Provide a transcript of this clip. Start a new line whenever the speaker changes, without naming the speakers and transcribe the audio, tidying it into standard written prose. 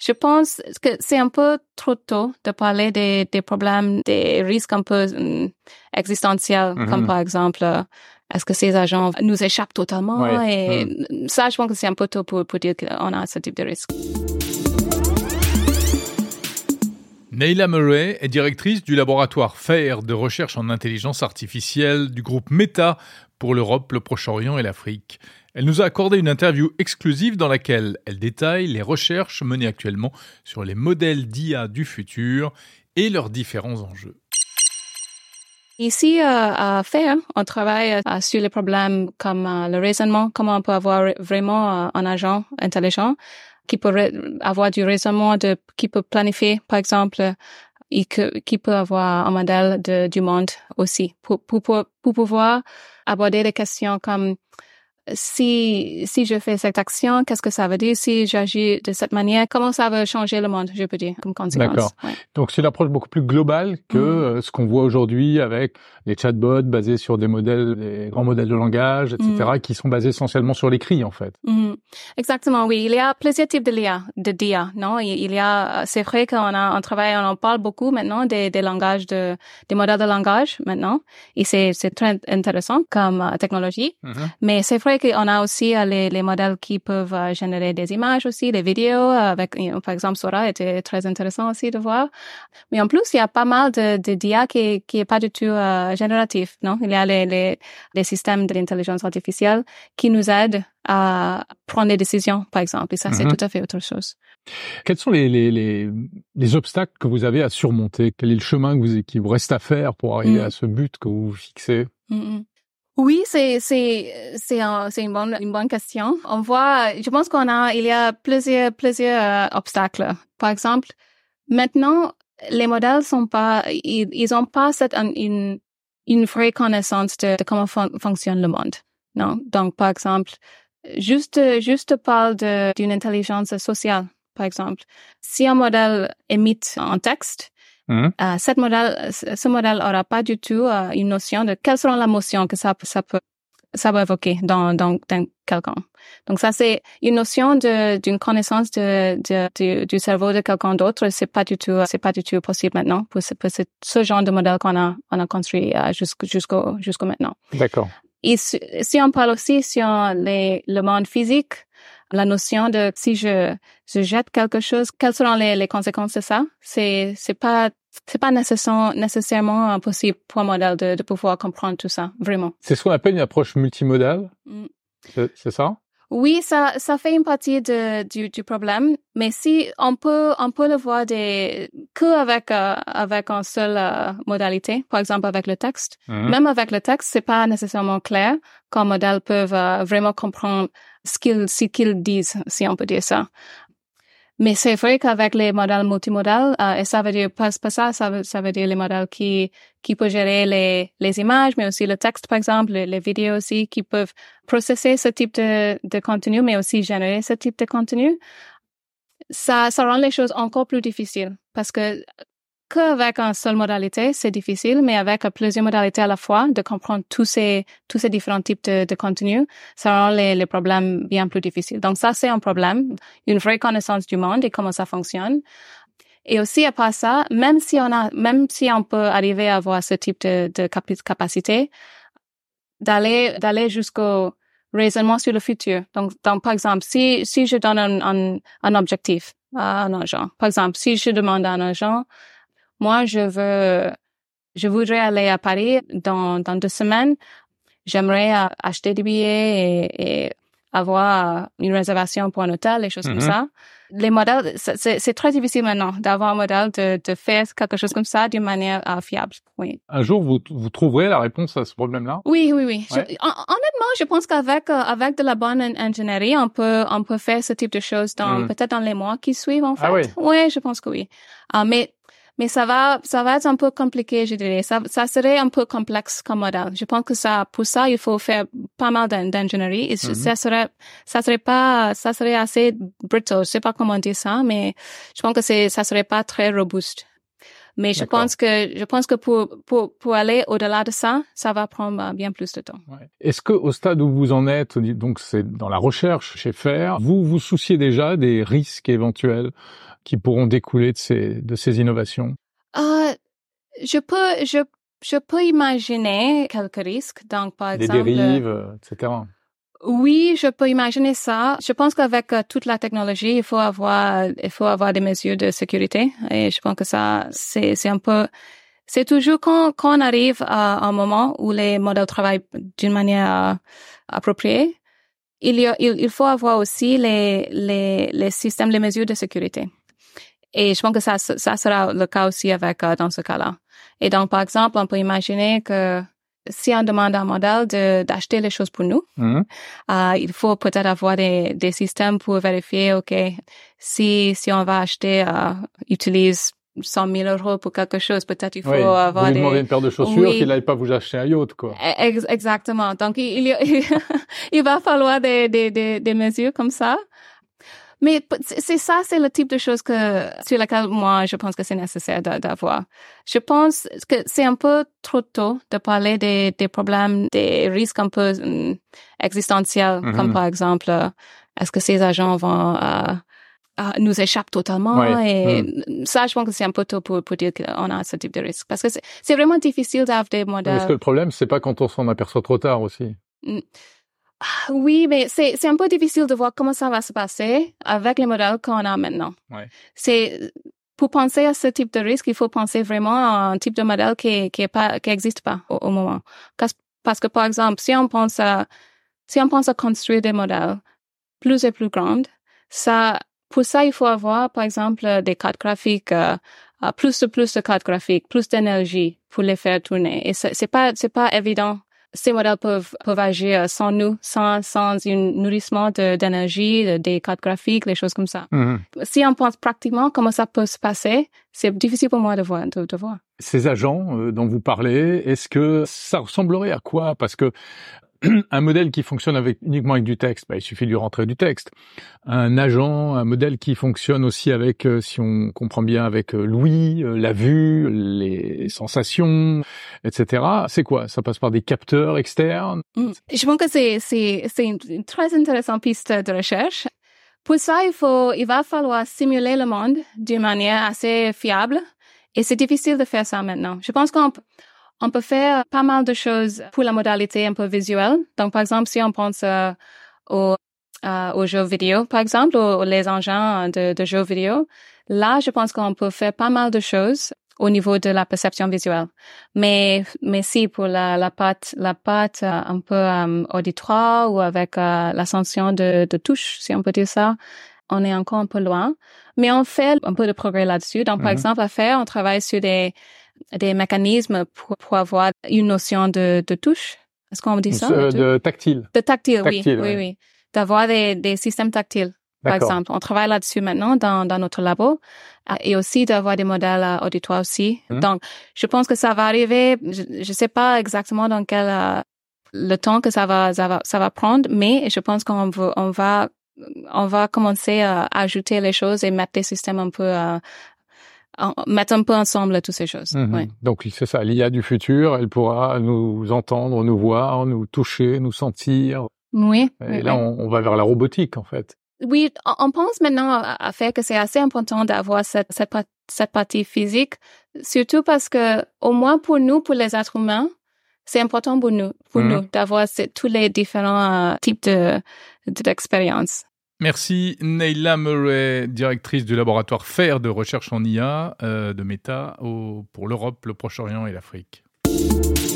Je pense que c'est un peu trop tôt de parler des problèmes, des risques un peu existentiels, comme par exemple, est-ce que ces agents nous échappent totalement? Et ça, je pense que c'est un peu tôt pour dire qu'on a ce type de risque.
Neyla Murray est directrice du laboratoire FAIR de recherche en intelligence artificielle du groupe Meta pour l'Europe, le Proche-Orient et l'Afrique. Elle nous a accordé une interview exclusive dans laquelle elle détaille les recherches menées actuellement sur les modèles d'IA du futur et leurs différents enjeux.
Ici, à FAIR, on travaille sur les problèmes comme le raisonnement, comment on peut avoir vraiment un agent intelligent qui peut avoir du raisonnement, qui peut planifier, par exemple, et qui peut avoir un modèle du monde aussi, pour pouvoir aborder des questions comme si je fais cette action, qu'est-ce que ça veut dire? Si j'agis de cette manière, comment ça va changer le monde, je peux dire, comme conséquence.
D'accord. Ouais. Donc, c'est une approche beaucoup plus globale que ce qu'on voit aujourd'hui avec les chatbots basés sur des modèles, des grands modèles de langage, etc., qui sont basés essentiellement sur l'écrit, en fait.
Exactement, oui. Il y a plusieurs types de d'IA, non? Il y a, c'est vrai qu'on on en parle beaucoup maintenant des langages des modèles de langage maintenant. Et c'est très intéressant comme technologie. Mais c'est vrai qu'on a aussi les modèles qui peuvent générer des images aussi, des vidéos avec, par exemple, Sora était très intéressant aussi de voir. Mais en plus, il y a pas mal d'IA qui est pas du tout génératif, non? Il y a les systèmes de l'intelligence artificielle qui nous aident à prendre des décisions, par exemple. Et ça, c'est tout à fait autre chose.
Quels sont les obstacles que vous avez à surmonter? Quel est le chemin qui vous reste à faire pour arriver à ce but que vous vous fixez?
Oui, c'est une bonne question. On voit, je pense il y a plusieurs obstacles. Par exemple, maintenant, les modèles ils ont pas une vraie connaissance de comment fonctionne le monde. Non? Donc, par exemple, juste parle d'une intelligence sociale, par exemple. Si un modèle émite un texte, ce modèle aura pas du tout une notion de quelle sera l'émotion que ça va évoquer dans quelqu'un. Donc ça, c'est une notion d'une connaissance du cerveau de quelqu'un d'autre. C'est pas du tout possible maintenant pour ce genre de modèle qu'on a construit jusqu'au maintenant.
D'accord.
Et si on parle aussi sur le monde physique, la notion de si je jette quelque chose, quelles seront les conséquences de ça? C'est pas nécessairement possible pour un modèle de pouvoir comprendre tout ça, vraiment.
C'est ce qu'on appelle une approche multimodale. C'est ça?
Oui, ça fait une partie du problème, mais si on peut le voir avec une seule modalité, par exemple avec le texte. Même avec le texte, c'est pas nécessairement clair qu'un modèle peut vraiment comprendre ce qu'ils disent, si on peut dire ça. Mais c'est vrai qu'avec les modèles multimodales, et ça veut dire pas ça veut dire les modèles qui peuvent gérer les images, mais aussi le texte, par exemple, les vidéos aussi, qui peuvent processer ce type de contenu, mais aussi générer ce type de contenu. Ça rend les choses encore plus difficiles. Parce qu'avec une seule modalité, c'est difficile, mais avec plusieurs modalités à la fois, de comprendre tous ces différents types de contenus, ça rend les problèmes bien plus difficiles. Donc ça, c'est un problème, une vraie connaissance du monde et comment ça fonctionne. Et aussi, à part ça, même si on peut arriver à avoir ce type de capacité, d'aller jusqu'au raisonnement sur le futur. Donc par exemple, si je donne un objectif à un agent, par exemple, si je demande à un agent, moi, je voudrais aller à Paris dans 2 semaines. J'aimerais acheter des billets et avoir une réservation pour un hôtel, des choses comme ça. Les modèles, c'est très difficile maintenant d'avoir un modèle de faire quelque chose comme ça d'une manière fiable. Oui.
Un jour, vous trouverez la réponse à ce problème-là?
Oui. Ouais. Honnêtement, je pense qu'avec de la bonne ingénierie, on peut faire ce type de choses peut-être dans les mois qui suivent, en fait.
Ah oui.
Oui, je pense que oui. Mais ça va être un peu compliqué, je dirais. Ça serait un peu complexe comme modèle. Je pense que pour ça, il faut faire pas mal d'ingénierie. Et ça serait assez brittle. Je sais pas comment dire ça, mais je pense que ça serait pas très robuste. Mais je pense que pour aller au-delà de ça, ça va prendre bien plus de temps.
Ouais. Est-ce que au stade où vous en êtes, donc c'est dans la recherche chez FAIR, vous vous souciez déjà des risques éventuels qui pourront découler de ces innovations?
Je peux imaginer quelques risques. Donc, par exemple,
des dérives, etc.
Oui, je peux imaginer ça. Je pense qu'avec toute la technologie, il faut avoir des mesures de sécurité. Et je pense que ça, c'est un peu, c'est toujours quand on arrive à un moment où les modèles travaillent d'une manière appropriée, il faut avoir aussi les systèmes, les mesures de sécurité. Et je pense que ça sera le cas aussi dans ce cas-là. Et donc, par exemple, on peut imaginer que si on demande à un modèle d'acheter les choses pour nous, il faut peut-être avoir des systèmes pour vérifier, OK, si on va acheter, utilise 100 000 euros pour quelque chose, peut-être il faut avoir
vous lui demandez une paire de chaussures qu'il n'aille pas vous acheter un yacht, quoi.
Exactement. Donc, il va falloir des mesures comme ça. Mais c'est le type de choses sur laquelle moi, je pense que c'est nécessaire d'avoir. Je pense que c'est un peu trop tôt de parler des problèmes, des risques un peu existentiels, comme par exemple, est-ce que ces agents vont nous échappent totalement? Ça, je pense que c'est un peu tôt pour dire qu'on a ce type de risque. Parce que c'est vraiment difficile d'avoir des modèles.
Est-ce que le problème, c'est pas quand on s'en aperçoit trop tard aussi?
Oui, mais c'est un peu difficile de voir comment ça va se passer avec les modèles qu'on a maintenant.
Ouais.
Pour penser à ce type de risque, il faut penser vraiment à un type de modèle qui existe pas au moment. Parce que, par exemple, si on pense à construire des modèles plus et plus grands, pour ça, il faut avoir, par exemple, des cartes graphiques, plus de cartes graphiques, plus d'énergie pour les faire tourner. Et c'est pas évident. Ces modèles peuvent agir sans nous, sans un nourrissement d'énergie, des cartes graphiques, des choses comme ça. Si on pense pratiquement comment ça peut se passer, c'est difficile pour moi de voir.
Ces agents dont vous parlez, est-ce que ça ressemblerait à quoi? Parce que un modèle qui fonctionne uniquement avec du texte, il suffit de lui rentrer du texte. Un modèle qui fonctionne aussi avec, si on comprend bien, avec l'ouïe, la vue, les sensations, etc. C'est quoi? Ça passe par des capteurs externes?
Je pense que c'est une très intéressante piste de recherche. Pour ça, il va falloir simuler le monde d'une manière assez fiable. Et c'est difficile de faire ça maintenant. Je pense qu'on peut faire pas mal de choses pour la modalité un peu visuelle. Donc, par exemple, si on pense aux jeux vidéo, par exemple, aux les engins de jeux vidéo, là, je pense qu'on peut faire pas mal de choses au niveau de la perception visuelle. Mais si pour la patte un peu auditoire ou avec la sensation de touche, si on peut dire ça, on est encore un peu loin. Mais on fait un peu de progrès là-dessus. Donc, par exemple, on travaille sur des mécanismes pour avoir une notion de touche. Est-ce qu'on dit ça?
De tactile.
De tactile, oui. D'avoir des systèmes tactiles, par exemple. On travaille là-dessus maintenant dans notre labo. Et aussi d'avoir des modèles auditoires aussi. Donc, je pense que ça va arriver. Je sais pas exactement dans quel le temps que ça va prendre, mais je pense qu'on va commencer à ajouter les choses et mettre des systèmes un peu mettre un peu ensemble toutes ces choses. Ouais.
Donc c'est ça, l'IA du futur, elle pourra nous entendre, nous voir, nous toucher, nous sentir.
Oui.
Et là, on va vers la robotique, en fait.
Oui, on pense maintenant à faire que c'est assez important d'avoir cette partie physique, surtout parce que, au moins pour nous, pour les êtres humains, c'est important pour nous d'avoir tous les différents types d'expériences.
Merci Neyla Murray, directrice du laboratoire FAIR de recherche en IA de Meta pour l'Europe, le Proche-Orient et l'Afrique.